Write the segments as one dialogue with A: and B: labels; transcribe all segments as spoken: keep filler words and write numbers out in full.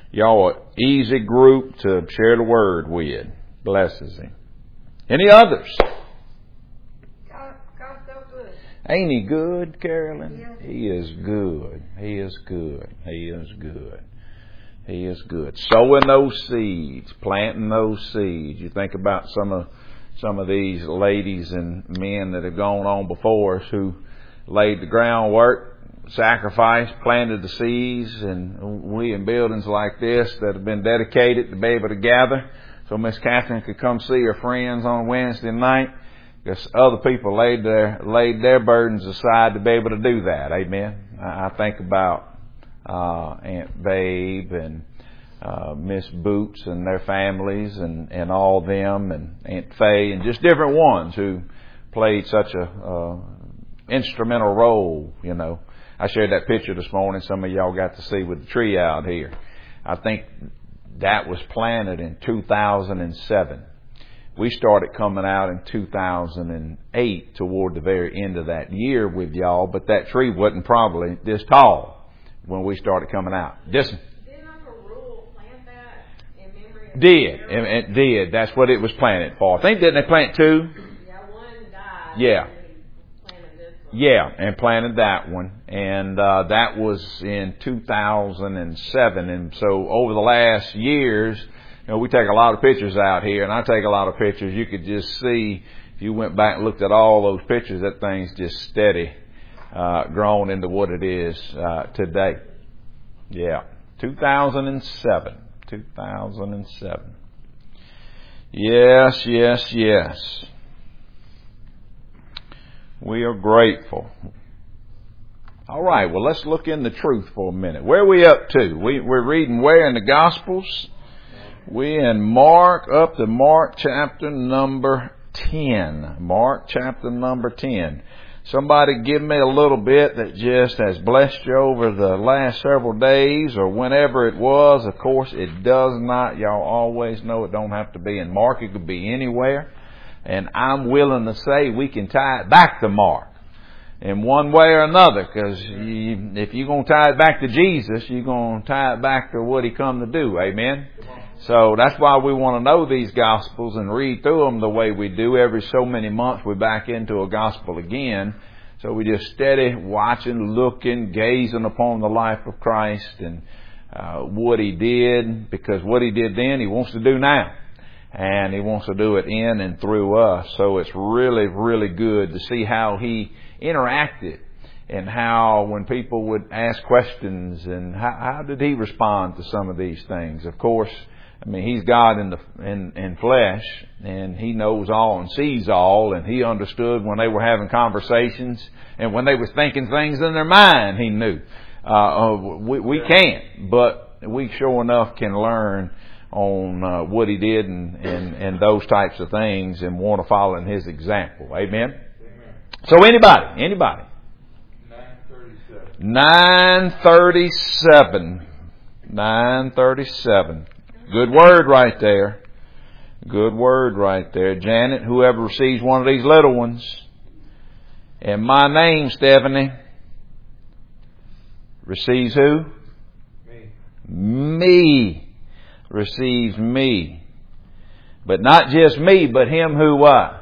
A: Y'all are easy group to share the word with. Blesses him. Any others?
B: God, God's so good.
A: Ain't he good, Carolyn?
B: Yes.
A: He is good. He is good. He is good. He is good. Sowing those seeds, planting those seeds. You think about some of some of these ladies and men that have gone on before us who laid the groundwork, sacrificed, planted the seeds, and we in buildings like this that have been dedicated to be able to gather so Miss Catherine could come see her friends on Wednesday night, because other people laid their laid their burdens aside to be able to do that. Amen. I think about uh Aunt Babe and uh Miss Boots and their families and and all them, and Aunt Faye, and just different ones who played such a uh instrumental role. You know, I shared that picture this morning. Some of y'all got to see with the tree out here. I think that was planted in two thousand seven. We started coming out in two thousand eight, toward the very end of that year with y'all, but that tree wasn't probably this tall when we started coming out. Listen.
B: Didn't Uncle Rule plant that in memory of
A: Did. It, it did. That's what it was planted for. I think, didn't they plant two?
B: Yeah, one died.
A: Yeah.
B: And he planted this one.
A: Yeah, and planted that one. And uh, that was in two thousand seven. And so over the last years, you know, we take a lot of pictures out here, and I take a lot of pictures. You could just see, if you went back and looked at all those pictures, that thing's just steady. Uh, grown into what it is uh, today. Yeah, two thousand seven. two thousand seven. Yes, yes, yes. We are grateful. All right, well, let's look in the truth for a minute. Where are we up to? We, we're reading where in the Gospels? We in Mark, up to Mark chapter number ten. Mark chapter number ten. Somebody give me a little bit that just has blessed you over the last several days or whenever it was. Of course, it does not. Y'all always know it don't have to be in Mark. It could be anywhere. And I'm willing to say we can tie it back to Mark in one way or another, because you, if you're going to tie it back to Jesus, you're going to tie it back to what he come to do. Amen? So that's why we want to know these Gospels and read through them the way we do. Every so many months we're back into a Gospel again. So we just steady watching, looking, gazing upon the life of Christ and uh, what he did, because what he did then he wants to do now. And he wants to do it in and through us. So it's really, really good to see how he interacted and how when people would ask questions and how, how did he respond to some of these things. Of course, I mean, he's God in the in, in flesh, and he knows all and sees all, and he understood when they were having conversations and when they were thinking things in their mind, he knew. Uh, we, we can't, but we sure enough can learn on uh, what he did and, and, and those types of things and want to follow in his example. Amen? Amen. So anybody, anybody? nine thirty-seven. nine thirty-seven. Good word right there. Good word right there. Janet, whoever receives one of these little ones, and my name, Stephanie, receives who? Me. Me. Receives me. But not just me, but him who what?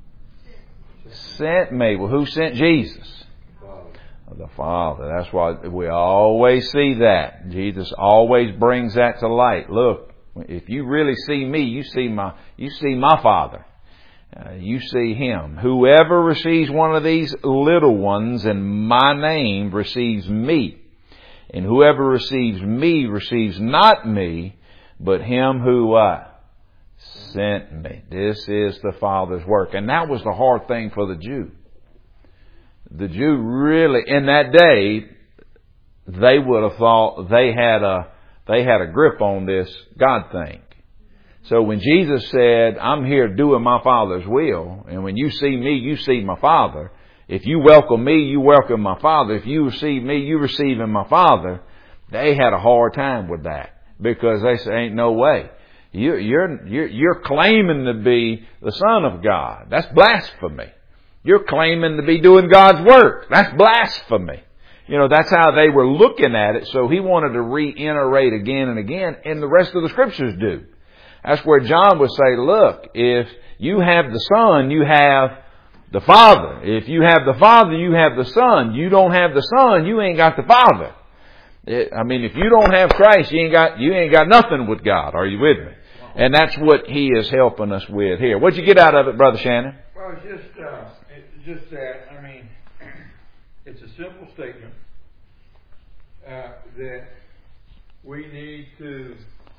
A: Sent me. Well, who sent Jesus? The Father. That's why we always see that. Jesus always brings that to light. Look, if you really see me, you see my, you see my Father. Uh, you see him. Whoever receives one of these little ones in my name receives me. And whoever receives me receives not me, but him who uh, sent me. This is the Father's work. And that was the hard thing for the Jew. The Jew really, in that day, they would have thought they had a, they had a grip on this God thing. So when Jesus said, I'm here doing my Father's will, and when you see me, you see my Father. If you welcome me, you welcome my Father. If you receive me, you receive in my Father. They had a hard time with that, because they say, ain't no way. You, you're, you're, you're claiming to be the Son of God. That's blasphemy. You're claiming to be doing God's work. That's blasphemy. You know, that's how they were looking at it. So he wanted to reiterate again and again, and the rest of the scriptures do. That's where John would say, look, if you have the Son, you have the Father. If you have the Father, you have the Son. You don't have the Son, you ain't got the Father. It, I mean, if you don't have Christ, you ain't got, you ain't got nothing with God. Are you with me? And that's what he is helping us with here. What'd you get out of it, Brother Shannon?
C: Well, it's just, uh, it's just that, I mean, it's a simple statement uh, that we need to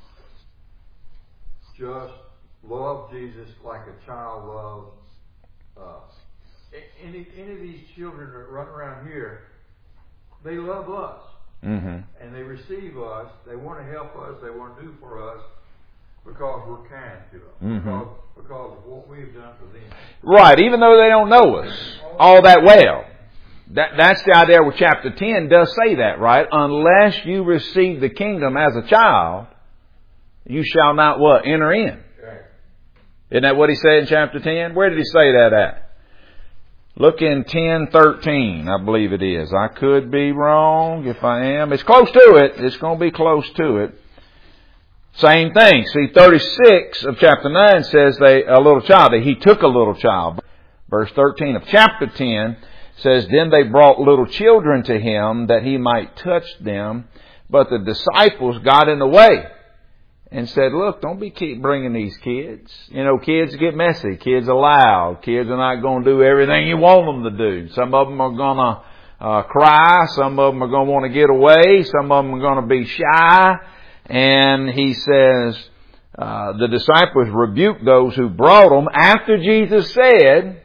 C: just love Jesus like a child loves us. Any, any of these children that run around here, they love us.
A: Mm-hmm.
C: And they receive us. They want to help us. They want to do for us because we're kind to them.
A: Mm-hmm.
C: Because, because of what we've done for them.
A: Right, even though they don't know us all that well. That, that's the idea where chapter ten does say that, right? Unless you receive the kingdom as a child, you shall not what? Enter in.
C: Right.
A: Isn't that what he said in chapter ten? Where did he say that at? Look in ten thirteen, I believe it is. I could be wrong if I am. It's close to it. It's going to be close to it. Same thing. See, thirty-six of chapter nine says they, a little child, that he took a little child. Verse thirteen of chapter ten says, then they brought little children to him that he might touch them. But the disciples got in the way and said, look, don't be keep bringing these kids. You know, kids get messy. Kids are loud. Kids are not going to do everything you want them to do. Some of them are going to uh, cry. Some of them are going to want to get away. Some of them are going to be shy. And he says, uh, the disciples rebuked those who brought them after Jesus said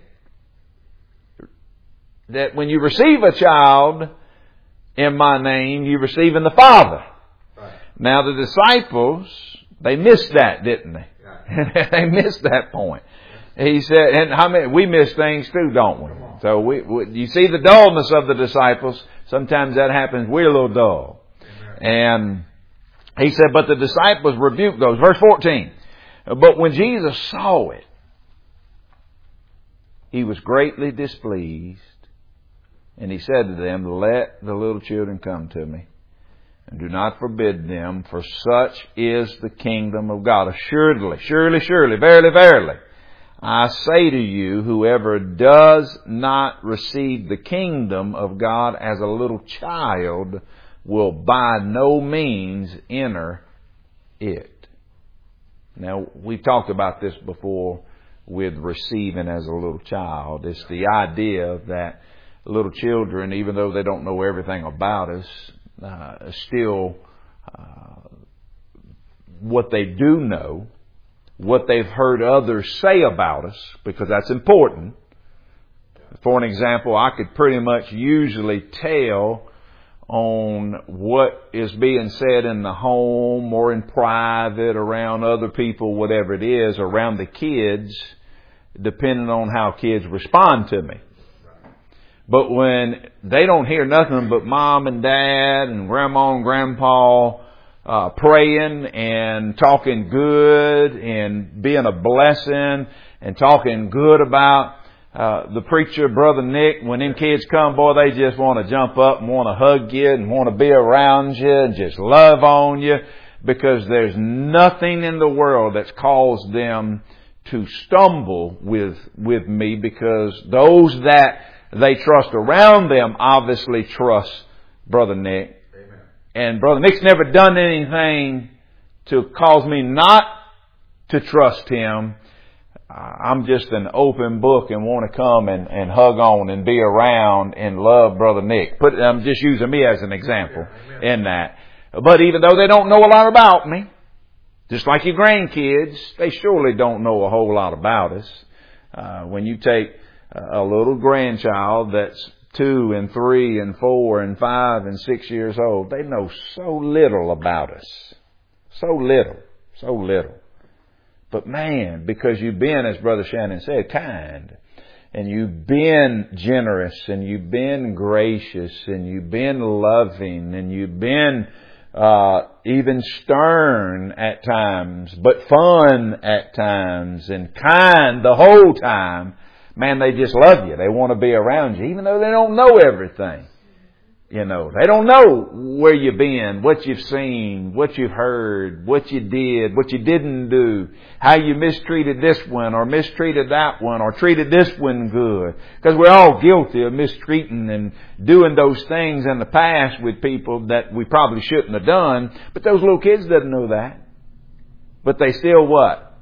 A: that when you receive a child in my name, you receive in the Father.
C: Right.
A: Now the disciples, they missed that, didn't they?
C: Right.
A: They missed that point. He said, and how many, we miss things too, don't we? So we, we, you see the dullness of the disciples. Sometimes that happens. We're a little dull. Amen. And he said, but the disciples rebuked those. Verse fourteen. But when Jesus saw it, he was greatly displeased. And he said to them, let the little children come to me, and do not forbid them, for such is the kingdom of God. Assuredly, surely, surely, verily, verily, I say to you, whoever does not receive the kingdom of God as a little child will by no means enter it. Now, we've talked about this before with receiving as a little child. It's the idea that little children, even though they don't know everything about us, uh, still uh, what they do know, what they've heard others say about us, because that's important. For an example, I could pretty much usually tell on what is being said in the home or in private, around other people, whatever it is, around the kids, depending on how kids respond to me. But when they don't hear nothing but mom and dad and grandma and grandpa uh, praying and talking good and being a blessing and talking good about uh, the preacher, Brother Nick, when them kids come, boy, they just want to jump up and want to hug you and want to be around you and just love on you, because there's nothing in the world that's caused them to stumble with with me, because those that they trust around them obviously trust Brother Nick.
C: Amen.
A: And Brother Nick's never done anything to cause me not to trust him. I'm just an open book and want to come and, and hug on and be around and love Brother Nick. Put, I'm just using me as an example
C: yeah,
A: in that. But even though they don't know a lot about me, just like your grandkids, they surely don't know a whole lot about us. Uh, when you take a little grandchild that's two and three and four and five and six years old, they know so little about us. So little. So little. But man, because you've been, as Brother Shannon said, kind, and you've been generous, and you've been gracious, and you've been loving, and you've been uh even stern at times, but fun at times, and kind the whole time, man, they just love you. They want to be around you, even though they don't know everything. You know, they don't know where you've been, what you've seen, what you've heard, what you did, what you didn't do, how you mistreated this one or mistreated that one or treated this one good. Because we're all guilty of mistreating and doing those things in the past with people that we probably shouldn't have done. But those little kids doesn't know that. But they still what?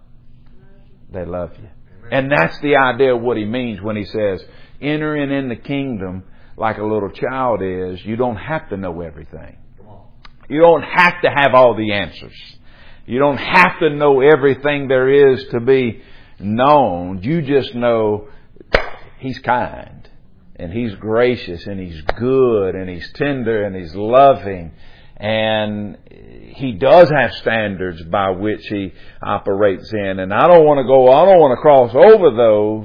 A: They love you. And that's the idea of what he means when he says, entering in the kingdom like a little child is. You don't have to know everything. You don't have to have all the answers. You don't have to know everything there is to be known. You just know He's kind and He's gracious and He's good and He's tender and He's loving. And He does have standards by which He operates in. And I don't want to go, I don't want to cross over those.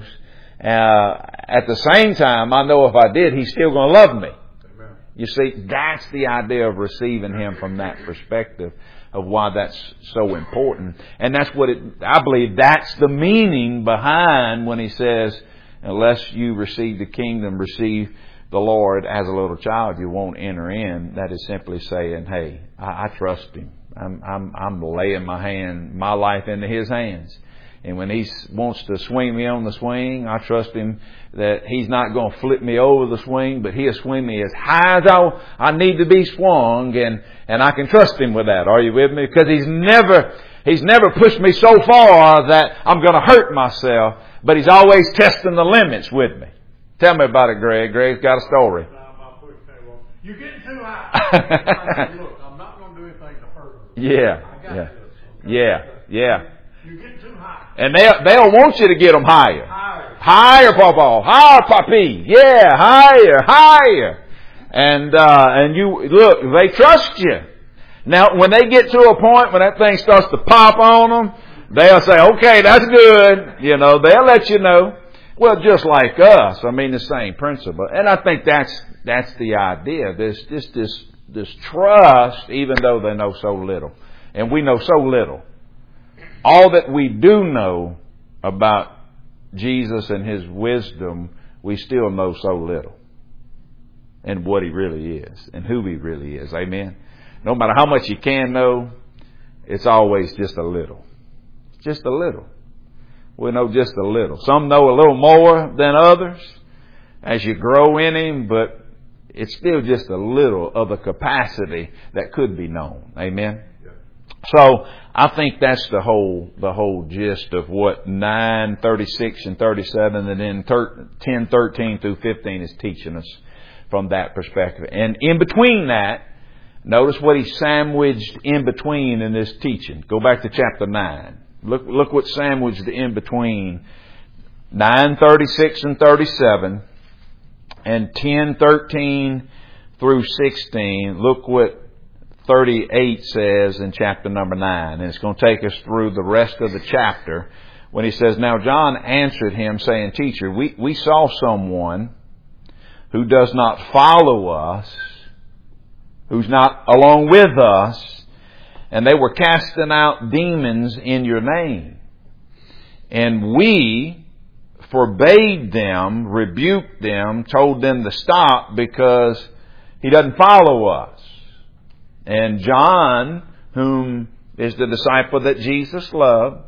A: Uh, at the same time, I know if I did, He's still going to love me. Amen. You see, that's the idea of receiving Him from that perspective of why that's so important. And that's what it, I believe that's the meaning behind when He says, unless you receive the kingdom, receive the Lord as a little child, you won't enter in. That is simply saying, hey, I, I trust Him. I'm, I'm, I'm laying my hand, my life into His hands. And when He wants to swing me on the swing, I trust Him that He's not going to flip me over the swing, but He'll swing me as high as I, I need to be swung, and, and I can trust Him with that. Are you with me? Because He's never, He's never pushed me so far that I'm going to hurt myself, but He's always testing the limits with me. Tell me about it, Greg. Greg's got a story.
D: You're getting too high. I said, look, I'm not going to do anything to hurt you.
A: Yeah,
D: I got
A: yeah,
D: this, okay?
A: yeah, yeah.
D: You're getting too high.
A: And they they'll want you to get them higher.
D: Higher.
A: Higher, Papa. Higher, Papi. Yeah, higher, higher. And, uh, and you, look, they trust you. Now, when they get to a point when that thing starts to pop on them, they'll say, okay, that's good. You know, they'll let you know. Well, just like us. I mean, the same principle. And I think that's, that's the idea. This, this, this, this trust, even though they know so little. And we know so little. All that we do know about Jesus and His wisdom, we still know so little. And what He really is. And who He really is. Amen. No matter how much you can know, it's always just a little. Just a little. We know just a little. Some know a little more than others as you grow in Him, but it's still just a little of the capacity that could be known. Amen. So I think that's the whole the whole gist of what nine, thirty-six, and thirty-seven, and then ten, thirteen through fifteen is teaching us from that perspective. And in between that, notice what He sandwiched in between in this teaching. Go back to chapter nine. Look look what sandwiched in between nine, thirty-six, and thirty-seven, and ten, thirteen through sixteen. Look what thirty-eight says in chapter number nine. And it's going to take us through the rest of the chapter when he says, now John answered him saying, Teacher, we, we saw someone who does not follow us, who's not along with us, and they were casting out demons in your name. And we forbade them, rebuked them, told them to stop because he doesn't follow us. And John, whom is the disciple that Jesus loved,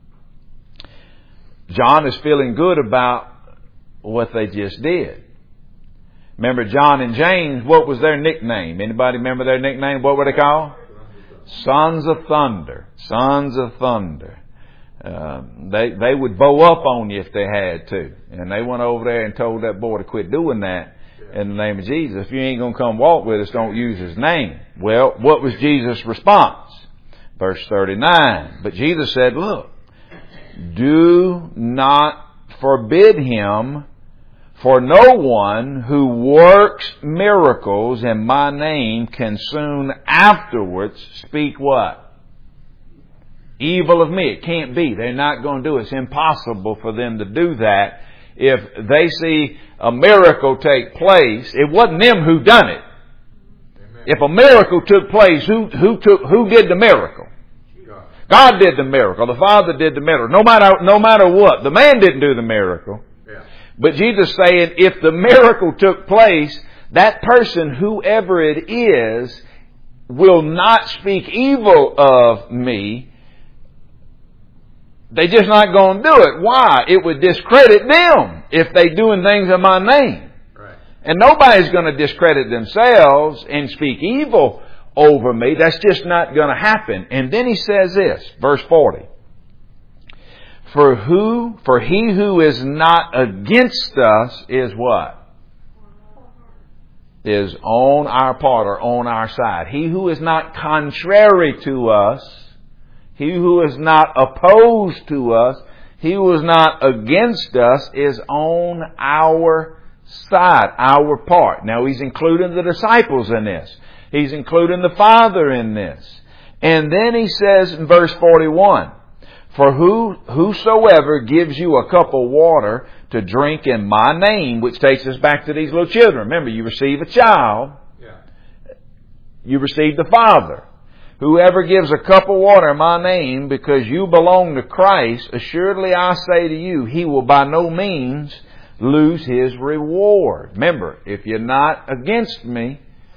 A: John is feeling good about what they just did. Remember John and James, what was their nickname? Anybody remember their nickname? What were they called? Sons of Thunder. Sons of Thunder. Uh, they they would bow up on you if they had to. And they went over there and told that boy to quit doing that. In the name of Jesus. If you ain't going to come walk with us, don't use His name. Well, what was Jesus' response? Verse thirty-nine. But Jesus said, look, do not forbid him, for no one who works miracles in my name can soon afterwards speak what? Evil of me. It can't be. They're not going to do it. It's impossible for them to do that. If they see a miracle take place, it wasn't them who done it. Amen. If a miracle took place, who who took who did the miracle? God. God did the miracle. The Father did the miracle. No matter no matter what, the man didn't do the miracle. Yeah. But Jesus saying, if the miracle took place, that person, whoever it is, will not speak evil of me. They're just not going to do it. Why? It would discredit them if they're doing things in my name.
C: Right.
A: And nobody's going to discredit themselves and speak evil over me. That's just not going to happen. And then he says this, verse forty. For who, for he who is not against us is what? Is on our part or on our side. He who is not contrary to us, he who is not opposed to us, he who is not against us is on our side, our part. Now he's including the disciples in this. He's including the Father in this. And then he says in verse forty-one, for who, whosoever gives you a cup of water to drink in my name, which takes us back to these little children. Remember, you receive a child.
C: Yeah.
A: You receive the Father. Whoever gives a cup of water in my name because you belong to Christ, assuredly I say to you, he will by no means lose his reward. Remember, if you're not against me,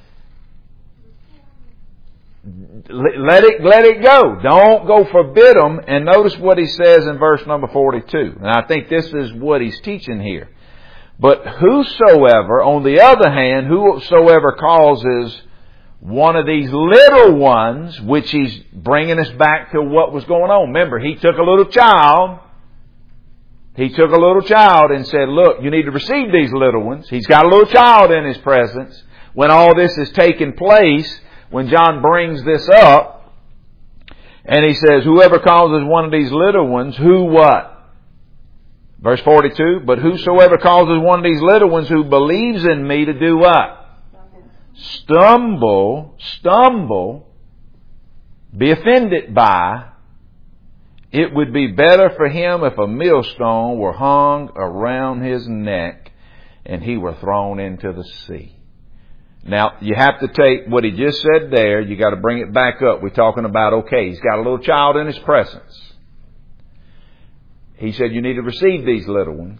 A: let it, let it go. Don't go forbid them. And notice what he says in verse number forty-two. And I think this is what he's teaching here. But whosoever, on the other hand, whosoever causes one of these little ones, which he's bringing us back to what was going on. Remember, he took a little child. He took a little child and said, look, you need to receive these little ones. He's got a little child in his presence. When all this is taking place, when John brings this up, and he says, whoever causes one of these little ones, who what? Verse forty-two, but whosoever causes one of these little ones who believes in me to do what? Stumble, stumble, be offended by, it would be better for him if a millstone were hung around his neck and he were thrown into the sea. Now, you have to take what he just said there, you got to bring it back up. We're talking about, okay, he's got a little child in his presence. He said, you need to receive these little ones.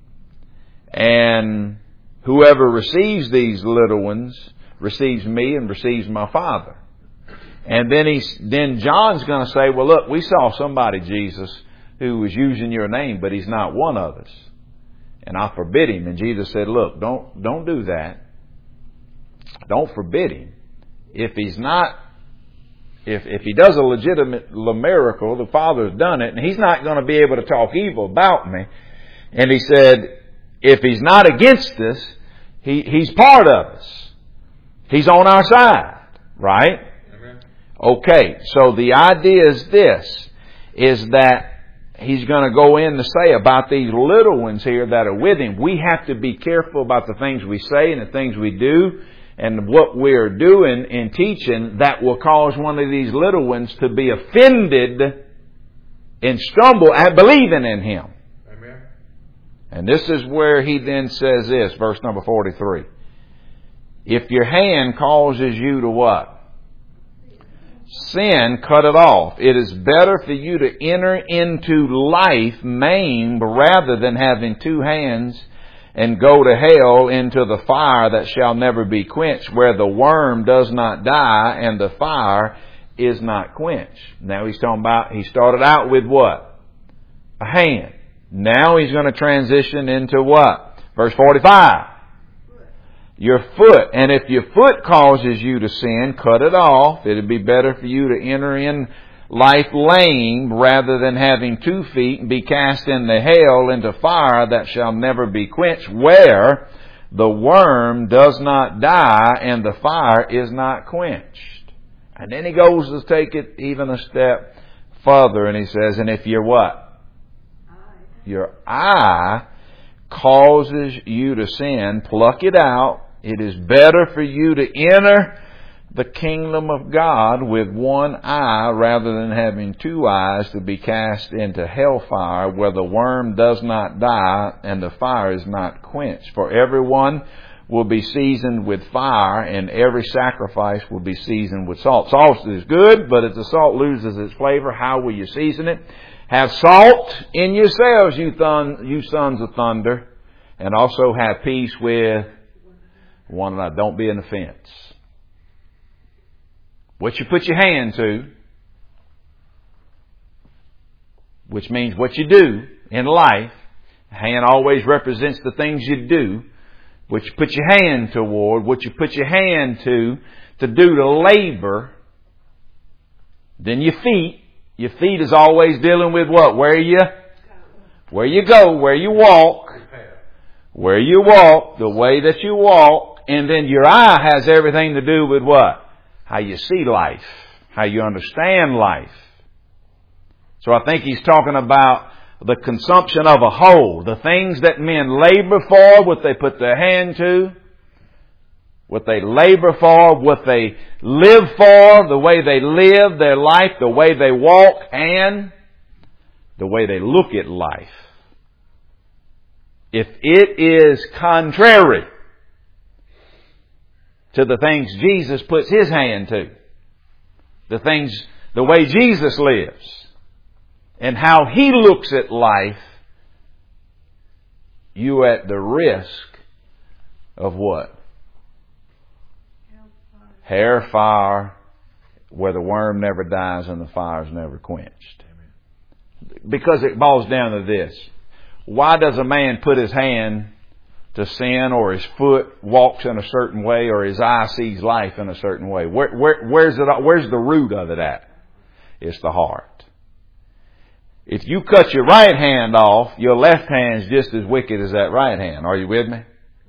A: And whoever receives these little ones receives me and receives my Father. And then he's, then John's going to say, well, look, we saw somebody, Jesus, who was using your name, but he's not one of us. And I forbid him. And Jesus said, look, don't, don't do that. Don't forbid him. If he's not, if, if he does a legitimate miracle, the Father's done it, and he's not going to be able to talk evil about me. And he said, if he's not against us, he, he's part of us. He's on our side, right?
C: Amen.
A: Okay, so the idea is this, is that he's going to go in to say about these little ones here that are with him. We have to be careful about the things we say and the things we do and what we're doing and teaching that will cause one of these little ones to be offended and stumble at believing in him.
C: Amen.
A: And this is where he then says this, verse number forty-three. If your hand causes you to what? Sin, cut it off. It is better for you to enter into life maimed rather than having two hands and go to hell into the fire that shall never be quenched, where the worm does not die and the fire is not quenched. Now he's talking about, he started out with what? A hand. Now he's going to transition into what? Verse forty-five. Your foot. And if your foot causes you to sin, cut it off. It would be better for you to enter in life lame rather than having two feet and be cast into hell into fire that shall never be quenched, where the worm does not die and the fire is not quenched. And then he goes to take it even a step further and he says, and if your what? Your eye causes you to sin, pluck it out. It is better for you to enter the kingdom of God with one eye rather than having two eyes to be cast into hellfire where the worm does not die and the fire is not quenched. For everyone will be seasoned with fire and every sacrifice will be seasoned with salt. Salt is good, but if the salt loses its flavor, how will you season it? Have salt in yourselves, you, thun- you sons of thunder, and also have peace with one another. Don't be an offense. What you put your hand to, which means what you do in life. Hand always represents the things you do. What you put your hand toward, what you put your hand to, to do to labor. Then your feet. Your feet is always dealing with what? Where you, where you go, where you walk. Where you walk, the way that you walk. And then your eye has everything to do with what? How you see life. How you understand life. So I think he's talking about the consumption of a whole. The things that men labor for, what they put their hand to, what they labor for, what they live for, the way they live their life, the way they walk, and the way they look at life. If it is contrary to the things Jesus puts His hand to, the things, the way Jesus lives, and how He looks at life, you are at the risk of what? Hair fire, where the worm never dies and the fire is never quenched. Because it boils down to this. Why does a man put his hand to sin, or his foot walks in a certain way, or his eye sees life in a certain way? Where, where, where's it? Where's the root of it at? It's the heart. If you cut your right hand off, your left hand's just as wicked as that right hand. Are you with me?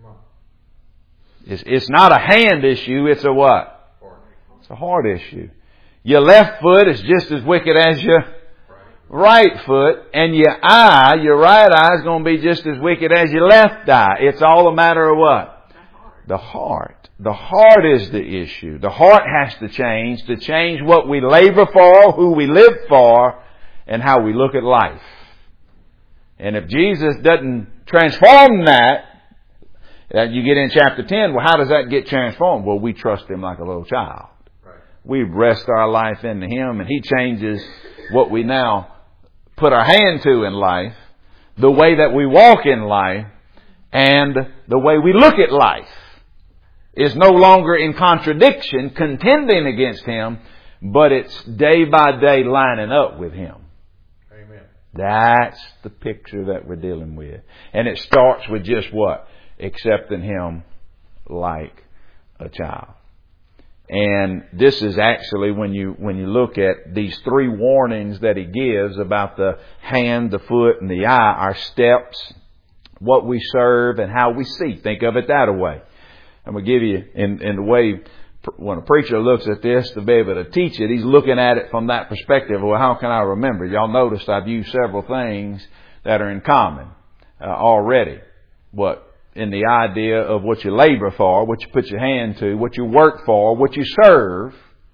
A: It's, it's not a hand issue. It's a what? It's a heart issue. Your left foot is just as wicked as your right foot, and your eye, your right eye, is going to be just as wicked as your left eye. It's all a matter of what? The heart. The heart is the issue. The heart has to change to change what we labor for, who we live for, and how we look at life. And if Jesus doesn't transform that, you get in chapter ten, well, how does that get transformed? Well, we trust Him like a little child. Right. We rest our life into Him, and He changes what we now put our hand to in life, the way that we walk in life, and the way we look at life is no longer in contradiction, contending against Him, but it's day by day lining up with Him. Amen. That's the picture that we're dealing with. And it starts with just what? Accepting Him like a child. And this is actually, when you when you look at these three warnings that He gives about the hand, the foot, and the eye, our steps, what we serve, and how we see. Think of it that way. I'm going to give you, in, in the way when a preacher looks at this to be able to teach it, he's looking at it from that perspective. Well, how can I remember? Y'all noticed I've used several things that are in common uh, already. What? In the idea of what you labor for, what you put your hand to, what you work for, what you serve.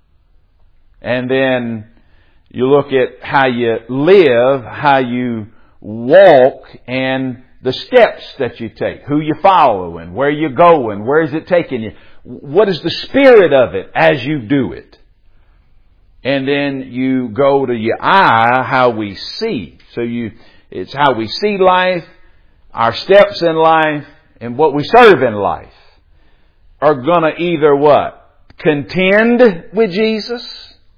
A: And then you look at how you live, how you walk, and the steps that you take, who you're following, where you're going, where is it taking you, what is the spirit of it as you do it. And then you go to your eye, how we see. So you, it's how we see life, our steps in life, and what we serve in life are going to either what? Contend with Jesus,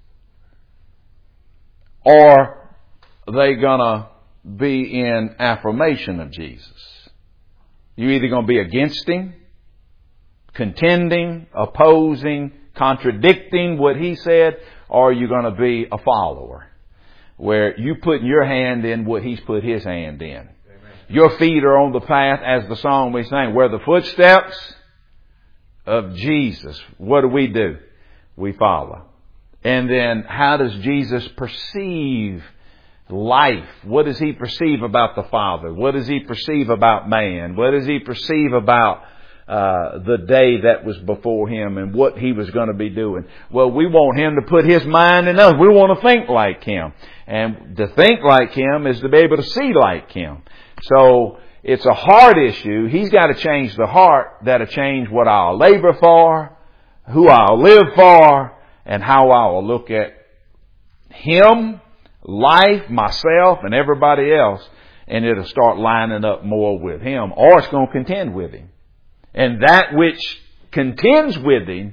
A: or they going to be in affirmation of Jesus. You're either going to be against Him, contending, opposing, contradicting what He said, or you're going to be a follower where you put your hand in what He's put His hand in. Your feet are on the path, as the song we sang, where the footsteps of Jesus. What do we do? We follow. And then how does Jesus perceive life? What does He perceive about the Father? What does He perceive about man? What does He perceive about uh, the day that was before Him and what He was going to be doing? Well, we want Him to put His mind in us. We want to think like Him. And to think like Him is to be able to see like Him. So it's a heart issue. He's got to change the heart. That'll change what I'll labor for, who I'll live for, and how I'll look at Him, life, myself, and everybody else. And it'll start lining up more with Him, or it's going to contend with Him. And that which contends with him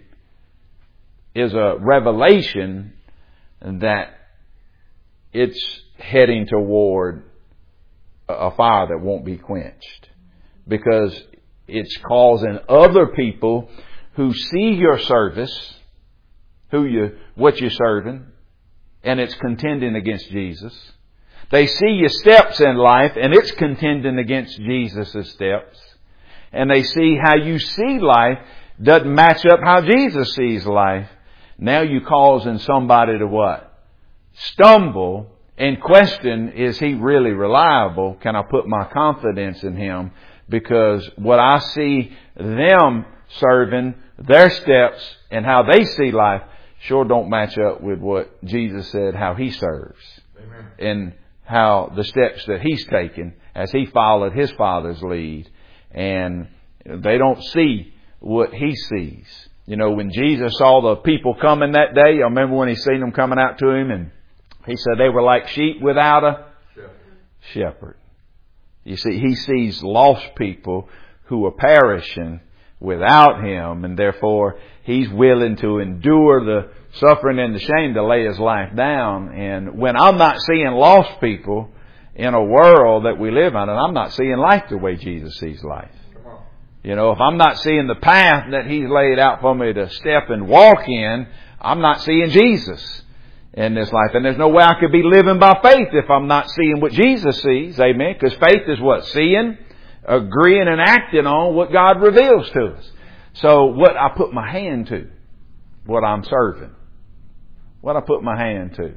A: is a revelation that it's heading toward a fire that won't be quenched. Because it's causing other people who see your service, who you, what you're serving, and it's contending against Jesus. They see your steps in life, and it's contending against Jesus' steps. And they see how you see life doesn't match up how Jesus sees life. Now you causing somebody to what? Stumble and question, is he really reliable? Can I put my confidence in him? Because what I see them serving, their steps, and how they see life sure don't match up with what Jesus said, how he serves. Amen. And how the steps that he's taken as he followed his Father's lead. And they don't see what he sees. You know, when Jesus saw the people coming that day, I remember when he seen them coming out to him, and he said they were like sheep without a shepherd. shepherd. You see, he sees lost people who are perishing without him, and therefore he's willing to endure the suffering and the shame to lay his life down. And when I'm not seeing lost people in a world that we live in, and I'm not seeing life the way Jesus sees life. You know, if I'm not seeing the path that he's laid out for me to step and walk in, I'm not seeing Jesus in this life. And there's no way I could be living by faith if I'm not seeing what Jesus sees. Amen. Because faith is what? Seeing, agreeing, and acting on what God reveals to us. So what I put my hand to, what I'm serving, what I put my hand to,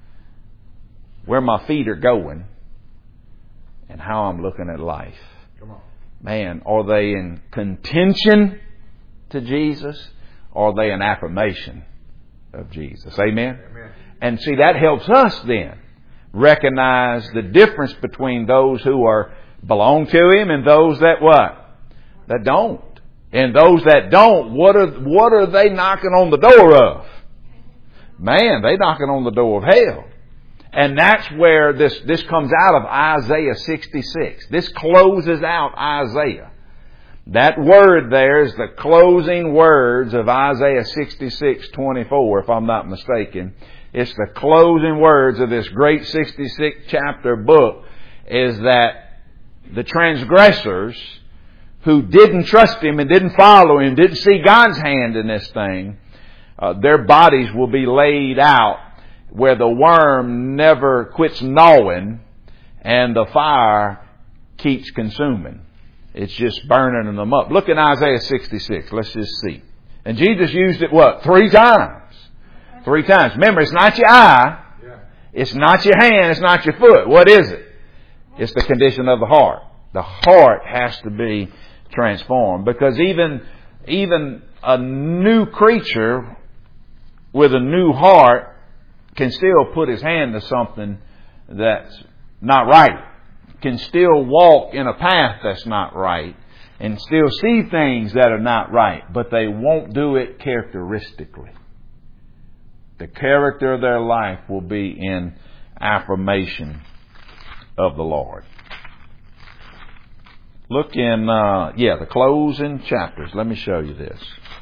A: where my feet are going, and how I'm looking at life. Come on. Man, are they in contention to Jesus, or are they in affirmation of Jesus? Amen? Amen. And see, that helps us then recognize the difference between those who are belong to him and those that what? That don't. And those that don't, what are, what are they knocking on the door of? Man, they knocking on the door of hell. And that's where this, this comes out of Isaiah sixty-six. This closes out Isaiah. That word there is the closing words of Isaiah sixty-six twenty-four, if I'm not mistaken. It's the closing words of this great sixty-six chapter book, is that the transgressors who didn't trust him and didn't follow him, didn't see God's hand in this thing, uh, their bodies will be laid out where the worm never quits gnawing and the fire keeps consuming. It's just burning them up. Look at Isaiah sixty-six. Let's just see. And Jesus used it what? Three times. Three times. Remember, it's not your eye. It's not your hand. It's not your foot. What is it? It's the condition of the heart. The heart has to be transformed. Because even, even a new creature with a new heart can still put his hand to something that's not right. Can still walk in a path that's not right. And still see things that are not right. But they won't do it characteristically. The character of their life will be in affirmation of the Lord. Look in, uh, yeah, the closing chapters. Let me show you this.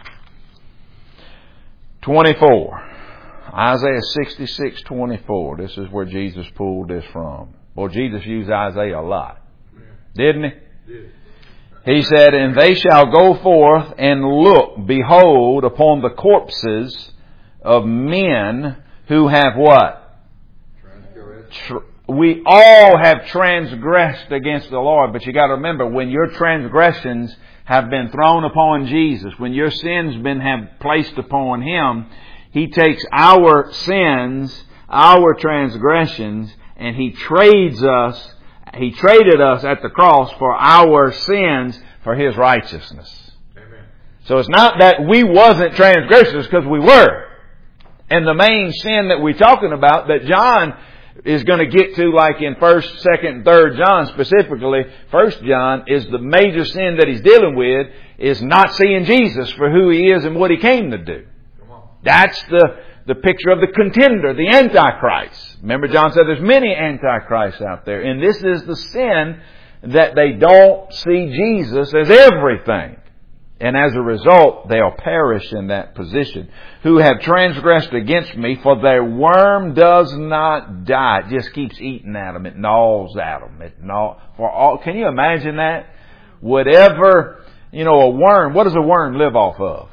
A: twenty-four. Isaiah sixty-six twenty-four. This is where Jesus pulled this from. Well, Jesus used Isaiah a lot. Didn't he? Did. He said, and they shall go forth and look, behold, upon the corpses of men who have what? Tr- we all have transgressed against the Lord. But you got to remember, when your transgressions have been thrown upon Jesus, when your sins been have placed upon him, he takes our sins, our transgressions, and he trades us, he traded us at the cross for our sins for his righteousness. Amen. So it's not that we wasn't transgressors, because we were. And the main sin that we're talking about, that John is going to get to, like in first, second, and third John specifically, First John, is the major sin that he's dealing with is not seeing Jesus for who he is and what he came to do. That's the, the picture of the contender, the Antichrist. Remember, John said there's many Antichrists out there. And this is the sin, that they don't see Jesus as everything. And as a result, they'll perish in that position. Who have transgressed against me, for their worm does not die. It just keeps eating at them. It gnaws at them. It gnaw, for all, can you imagine that? Whatever, you know, a worm, what does a worm live off of?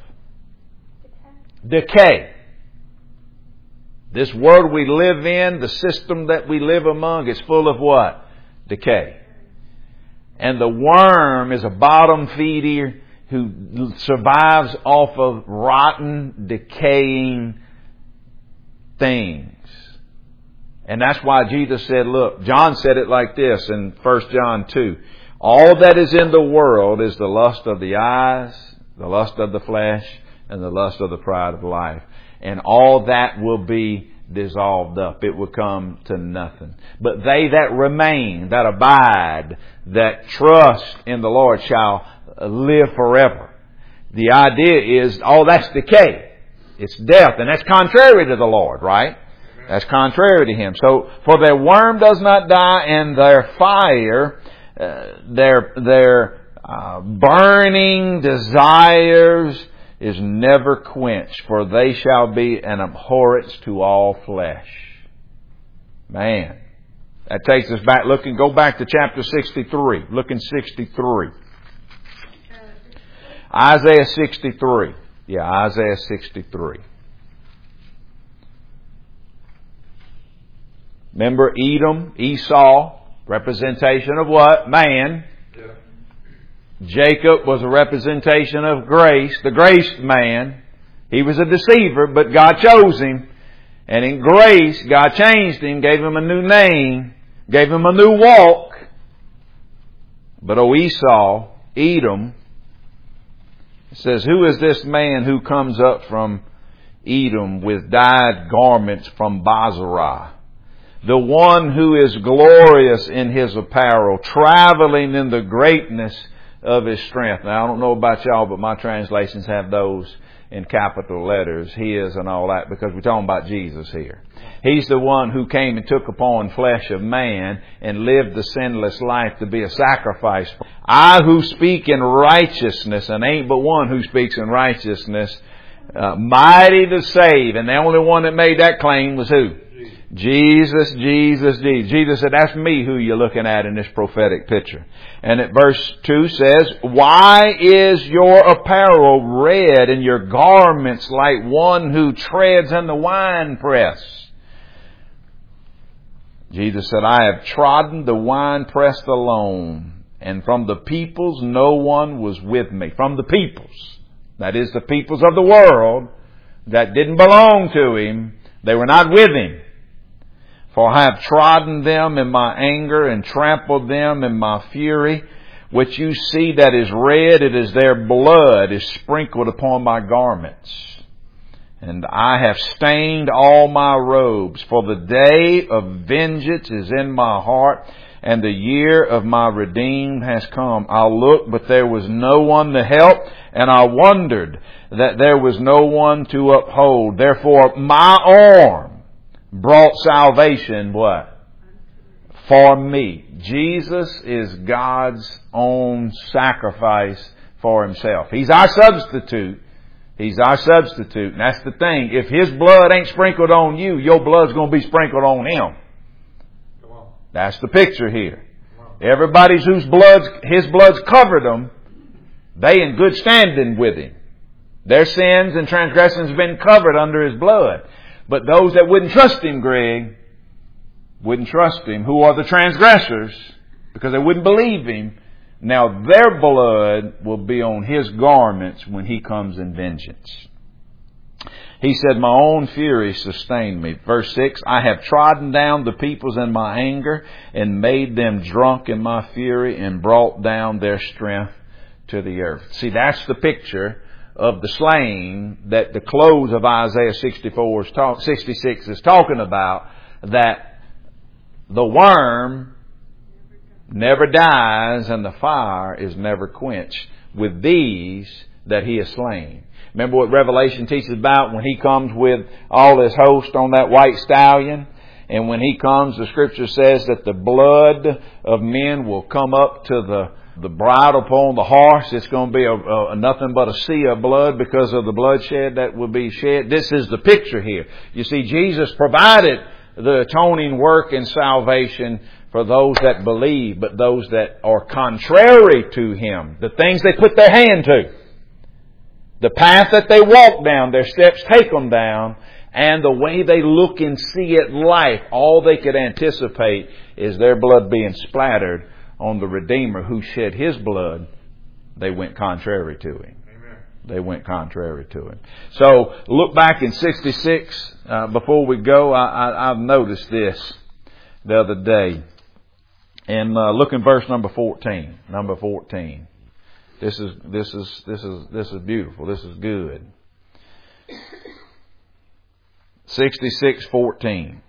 A: Decay. This world we live in, the system that we live among, is full of what? Decay. And the worm is a bottom feeder who survives off of rotten, decaying things. And that's why Jesus said, look, John said it like this in First John two. All that is in the world is the lust of the eyes, the lust of the flesh, and the lust of the pride of life. And all that will be dissolved up. It will come to nothing. But they that remain, that abide, that trust in the Lord shall live forever. The idea is, oh, that's decay. It's death. And that's contrary to the Lord, right? That's contrary to Him. So, for their worm does not die, and their fire, uh, their, their uh, burning desires is never quenched, for they shall be an abhorrence to all flesh. Man. That takes us back. Look and go back to chapter sixty-three. Look in sixty-three. Isaiah sixty-three. Yeah, Isaiah sixty-three. Remember Edom, Esau, representation of what? Man. Yeah. Jacob was a representation of grace, the graced man. He was a deceiver, but God chose him. And in grace, God changed him, gave him a new name, gave him a new walk. But O Esau, Edom, it says, who is this man who comes up from Edom with dyed garments from Basra? The one who is glorious in his apparel, traveling in the greatness of his strength. Now, I don't know about y'all, but my translations have those in capital letters, his and all that, because we're talking about Jesus here. He's the one who came and took upon flesh of man and lived the sinless life to be a sacrifice. I who speak in righteousness, and ain't but one who speaks in righteousness, uh, mighty to save. And the only one that made that claim was who? Jesus, Jesus, Jesus. Jesus said, that's me who you're looking at in this prophetic picture. And at verse two says, why is your apparel red and your garments like one who treads in the winepress? Jesus said, I have trodden the winepress alone, and from the peoples no one was with me. From the peoples. That is the peoples of the world that didn't belong to Him. They were not with Him. For I have trodden them in my anger and trampled them in my fury. Which you see that is red, it is their blood is sprinkled upon my garments. And I have stained all my robes. For the day of vengeance is in my heart, and the year of my redeemed has come. I looked, but there was no one to help, and I wondered that there was no one to uphold. Therefore my arm brought salvation, what? For me. Jesus is God's own sacrifice for Himself. He's our substitute. He's our substitute. And that's the thing. If His blood ain't sprinkled on you, your blood's going to be sprinkled on Him. Come on. That's the picture here. Everybody's whose blood's, His blood's covered them, they in good standing with Him. Their sins and transgressions have been covered under His blood. But those that wouldn't trust Him, Greg, wouldn't trust Him, who are the transgressors, because they wouldn't believe Him, now their blood will be on His garments when He comes in vengeance. He said, my own fury sustained me. Verse six, I have trodden down the peoples in my anger and made them drunk in my fury and brought down their strength to the earth. See, that's the picture of the slain that the close of Isaiah sixty-four is talk, sixty-six is talking about, that the worm never dies and the fire is never quenched with these that He has slain. Remember what Revelation teaches about when He comes with all His host on that white stallion? And when He comes, the Scripture says that the blood of men will come up to the the bride upon the horse. It's going to be a, a, nothing but a sea of blood because of the bloodshed that will be shed. This is the picture here. You see, Jesus provided the atoning work and salvation for those that believe, but those that are contrary to Him, the things they put their hand to, the path that they walk down, their steps take them down, and the way they look and see at life, all they could anticipate is their blood being splattered on the Redeemer who shed His blood. They went contrary to Him.
C: Amen.
A: They went contrary to Him. So look back in sixty-six. Uh, before we go, I, I, I've noticed this the other day. And uh, look in verse number fourteen. Number fourteen. This is this is this is this is beautiful. This is good. sixty-six fourteen.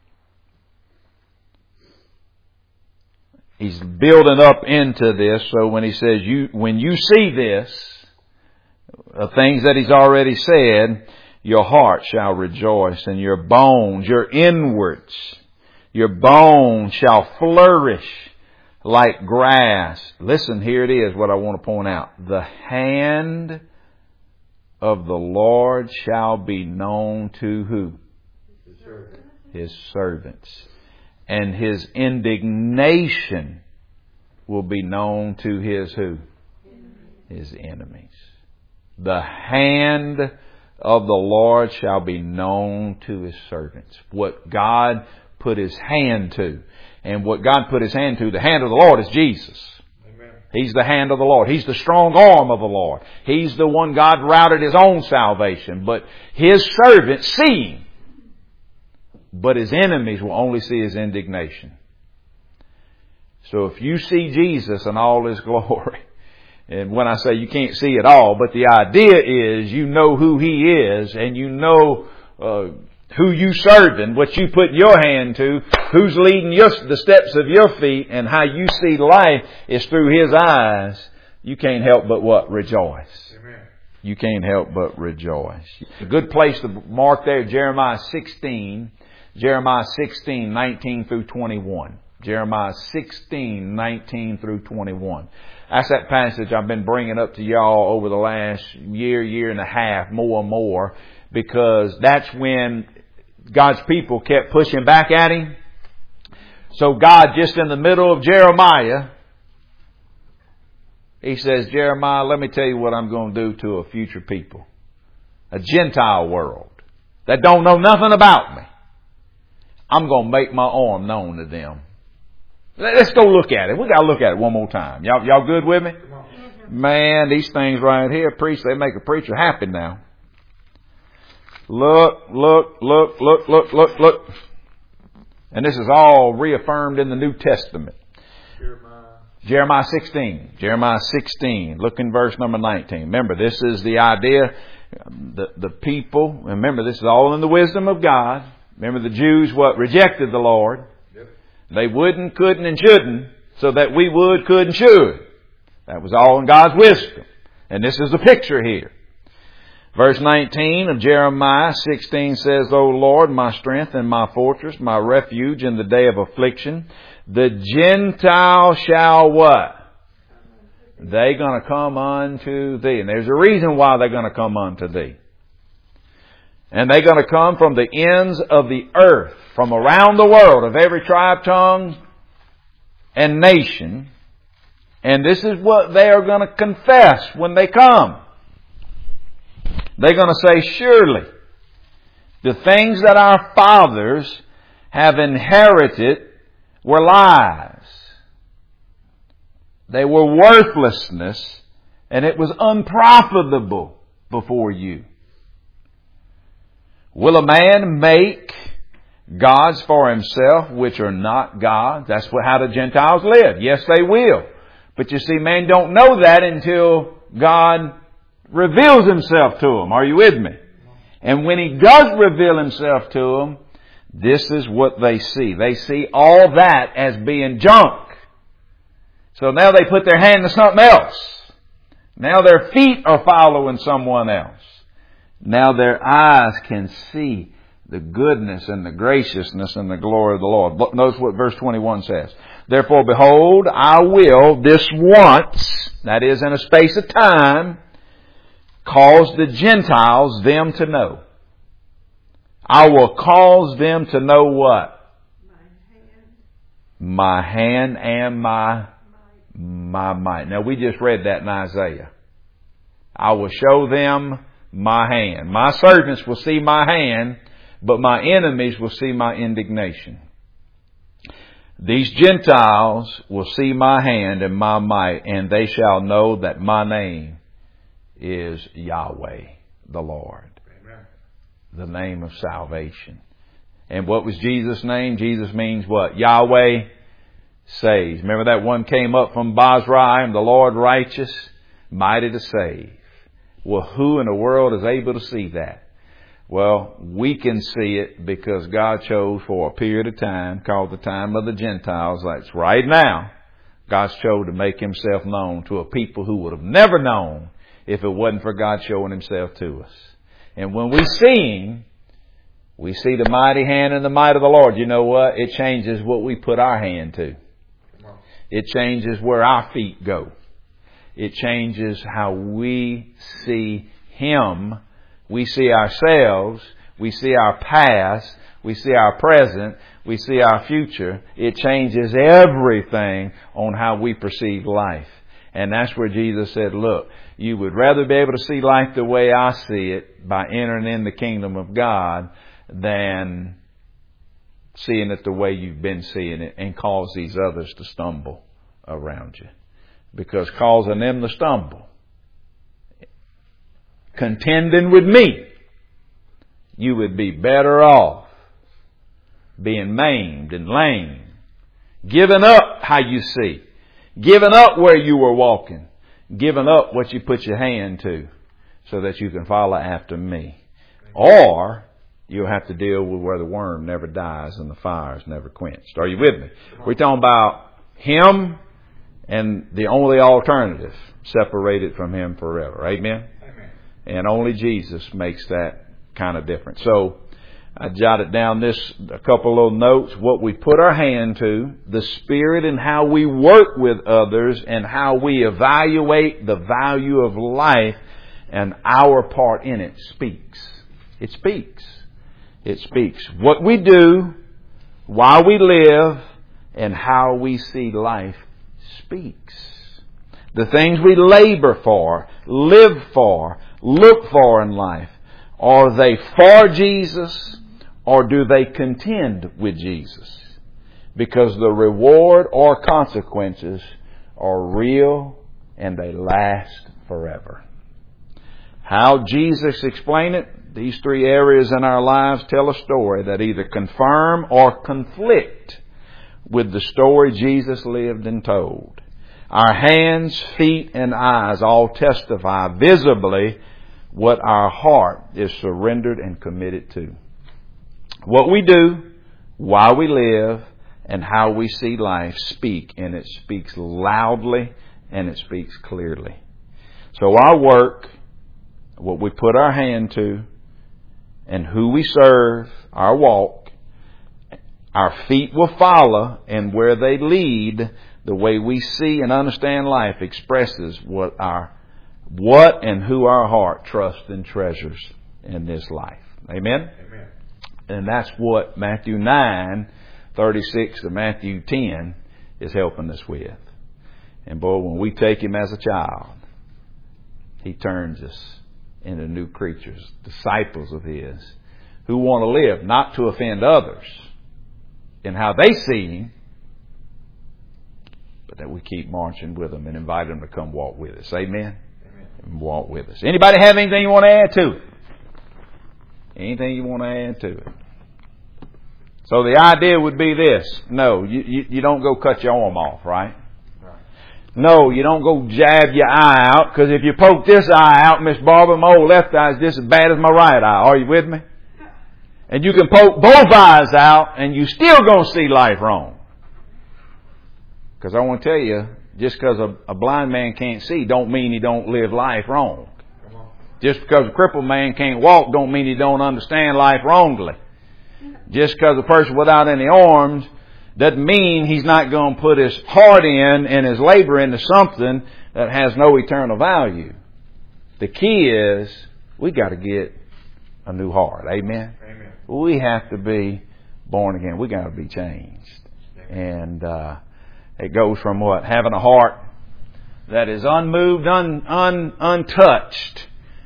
A: He's building up into this, so when he says, "You, when you see this, the things that he's already said, your heart shall rejoice, and your bones, your inwards, your bones shall flourish like grass." Listen, here it is, what I want to point out. The hand of the Lord shall be known to who?
C: His servant.
A: His servants. And His indignation will be known to His who? His enemies. The hand of the Lord shall be known to His servants. What God put His hand to. And what God put His hand to, the hand of the Lord is Jesus.
C: Amen.
A: He's the hand of the Lord. He's the strong arm of the Lord. He's the one God routed His own salvation. But His servants see Him. But His enemies will only see His indignation. So if you see Jesus in all His glory, and when I say you can't see it all, but the idea is you know who He is, and you know uh, who you serving, what you put your hand to, who's leading your, the steps of your feet, and how you see life is through His eyes, you can't help but what? Rejoice.
C: Amen.
A: You can't help but rejoice. A good place to mark there, Jeremiah sixteen. Jeremiah sixteen, nineteen through twenty-one. Jeremiah sixteen, nineteen through twenty-one. That's that passage I've been bringing up to y'all over the last year, year and a half, more and more, because that's when God's people kept pushing back at Him. So God, just in the middle of Jeremiah, He says, Jeremiah, let me tell you what I'm going to do to a future people. A Gentile world that don't know nothing about me. I'm going to make my arm known to them. Let's go look at it. We got to look at it one more time. Y'all, y'all good with me? Man, these things right here, preach, they make a preacher happy now. Look, look, look, look, look, look, look. And this is all reaffirmed in the New Testament.
C: Jeremiah.
A: Jeremiah sixteen. Jeremiah sixteen. Look in verse number nineteen. Remember, this is the idea. The, the people, remember, this is all in the wisdom of God. Remember the Jews, what? Rejected the Lord.
C: Yep.
A: They wouldn't, couldn't, and shouldn't, so that we would, could, and should. That was all in God's wisdom. And this is the picture here. Verse nineteen of Jeremiah sixteen says, O Lord, my strength and my fortress, my refuge in the day of affliction, the Gentile shall what? They're going to come unto thee. And there's a reason why they're going to come unto thee. And they're going to come from the ends of the earth, from around the world, of every tribe, tongue, and nation. And this is what they are going to confess when they come. They're going to say, surely, the things that our fathers have inherited were lies. They were worthlessness, and it was unprofitable before you. Will a man make gods for himself which are not gods? That's what, how the Gentiles live. Yes, they will. But you see, man don't know that until God reveals Himself to them. Are you with me? And when He does reveal Himself to them, this is what they see. They see all that as being junk. So now they put their hand to something else. Now their feet are following someone else. Now their eyes can see the goodness and the graciousness and the glory of the Lord. Notice what verse twenty-one says. Therefore, behold, I will this once, that is in a space of time, cause the Gentiles them to know. I will cause them to know what? My hand. My hand and my, my might. Now we just read that in Isaiah. I will show them my hand. My servants will see my hand, but my enemies will see my indignation. These Gentiles will see my hand and my might, and they shall know that my name is Yahweh, the Lord. Amen. The name of salvation. And what was Jesus' name? Jesus means what? Yahweh saves. Remember that one came up from Basra, the Lord righteous, mighty to save. Well, who in the world is able to see that? Well, we can see it because God chose for a period of time called the time of the Gentiles. That's right now. God's chose to make Himself known to a people who would have never known if it wasn't for God showing Himself to us. And when we see Him, we see the mighty hand and the might of the Lord. You know what? It changes what we put our hand to. It changes where our feet go. It changes how we see Him. We see ourselves. We see our past. We see our present. We see our future. It changes everything on how we perceive life. And that's where Jesus said, look, you would rather be able to see life the way I see it by entering in the kingdom of God than seeing it the way you've been seeing it and cause these others to stumble around you. Because causing them to stumble, contending with me, you would be better off being maimed and lame, giving up how you see, giving up where you were walking, giving up what you put your hand to so that you can follow after me. Or you'll have to deal with where the worm never dies and the fire's never quenched. Are you with me? We're talking about Him and the only alternative, separated from Him forever. Amen? Amen. And only Jesus makes that kind of difference. So I jotted down this, a couple little notes. What we put our hand to, the Spirit and how we work with others, and how we evaluate the value of life and our part in it speaks. It speaks. It speaks. What we do, why we live, and how we see life speaks. The things we labor for, live for, look for in life, are they for Jesus or do they contend with Jesus? Because the reward or consequences are real and they last forever. How Jesus explained it? These three areas in our lives tell a story that either confirm or conflict with the story Jesus lived and told. Our hands, feet, and eyes all testify visibly what our heart is surrendered and committed to. What we do, why we live, and how we see life speak, and it speaks loudly and it speaks clearly. So our work, what we put our hand to, and who we serve, our walk, our feet will follow, and where they lead, the way we see and understand life expresses what our what and who our heart trusts and treasures in this life. Amen? Amen. And that's what Matthew nine, thirty-six to Matthew ten is helping us with. And boy, when we take Him as a child, He turns us into new creatures, disciples of His, who want to live not to offend others in how they see Him, but that we keep marching with them and invite them to come walk with us. Amen? Amen. And walk with us. Anybody have anything you want to add to it? Anything you want to add to it? So the idea would be this. No, you, you, you don't go cut your arm off, right? Right. No, you don't go jab your eye out, because if you poke this eye out, Miss Barbara, my old left eye is just as bad as my right eye. Are you with me? And you can poke both eyes out and you still going to see life wrong. Because I want to tell you, just because a, a blind man can't see don't mean he don't live life wrong. Just because a crippled man can't walk don't mean he don't understand life wrongly. Just because a person without any arms doesn't mean he's not going to put his heart in and his labor into something that has no eternal value. The key is we got to get a new heart. Amen?
C: Amen.
A: We have to be born again. We got to be changed. And uh, it goes from what? Having a heart that is unmoved, un, un, untouched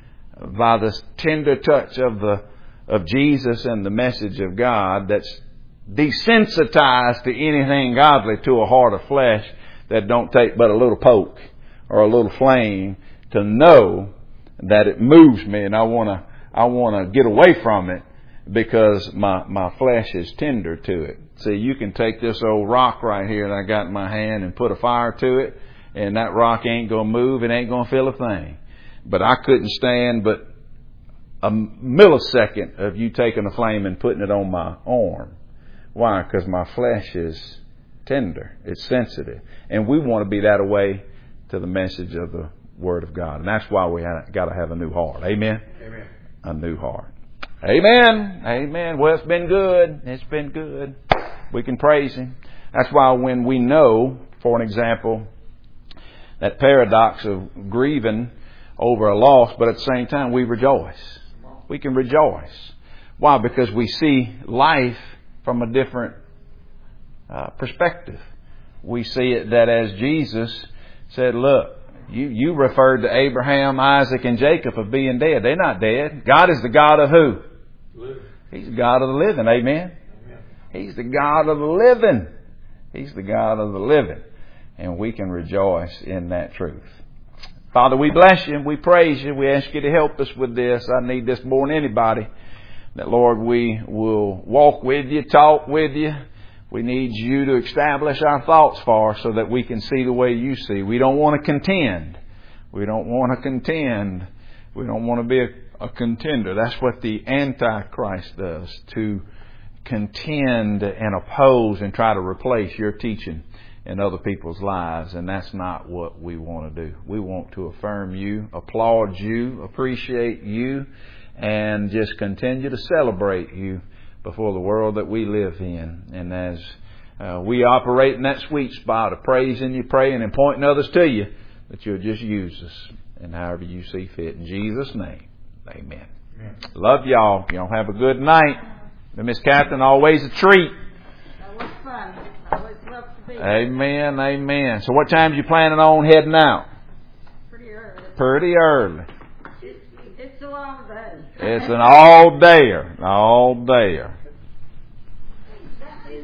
A: by the tender touch of the of Jesus and the message of God, that's desensitized to anything godly, to a heart of flesh that don't take but a little poke or a little flame to know that it moves me, and I want to I want to get away from it because my my flesh is tender to it. See, you can take this old rock right here that I got in my hand and put a fire to it, and that rock ain't going to move. It ain't going to feel a thing. But I couldn't stand but a millisecond of you taking a flame and putting it on my arm. Why? Because my flesh is tender. It's sensitive. And we want to be that way to the message of the Word of God. And that's why we got to have a new heart. Amen?
C: Amen.
A: A new heart. Amen. Amen. Well, it's been good. It's been good. We can praise Him. That's why when we know, for an example, that paradox of grieving over a loss, but at the same time we rejoice. We can rejoice. Why? Because we see life from a different uh, perspective. We see it that as Jesus said, look, you, you referred to Abraham, Isaac, and Jacob of being dead. They're not dead. God is the God of who?
C: Living.
A: He's the God of the living. Amen?
C: Amen.
A: He's the God of the living. He's the God of the living. And we can rejoice in that truth. Father, we bless You and we praise You. We ask You to help us with this. I need this more than anybody. That, Lord, we will walk with You, talk with You. We need You to establish our thoughts for us so that we can see the way You see. We don't want to contend. We don't want to contend. We don't want to be a, a contender. That's what the Antichrist does, to contend and oppose and try to replace Your teaching in other people's lives. And that's not what we want to do. We want to affirm You, applaud You, appreciate You, and just continue to celebrate You before the world that we live in. And as uh, we operate in that sweet spot of praising You, praying, and pointing others to You, that You'll just use us and however You see fit. In Jesus' name, amen. Amen. Love y'all. Y'all have a good night. And Miss Catherine, always a treat.
B: That was fun. I always love to be here.
A: Amen, amen. So what time are you planning on heading out?
B: Pretty early.
A: Pretty early.
B: It's, it's a long day.
A: It's an all-dayer. All-dayer.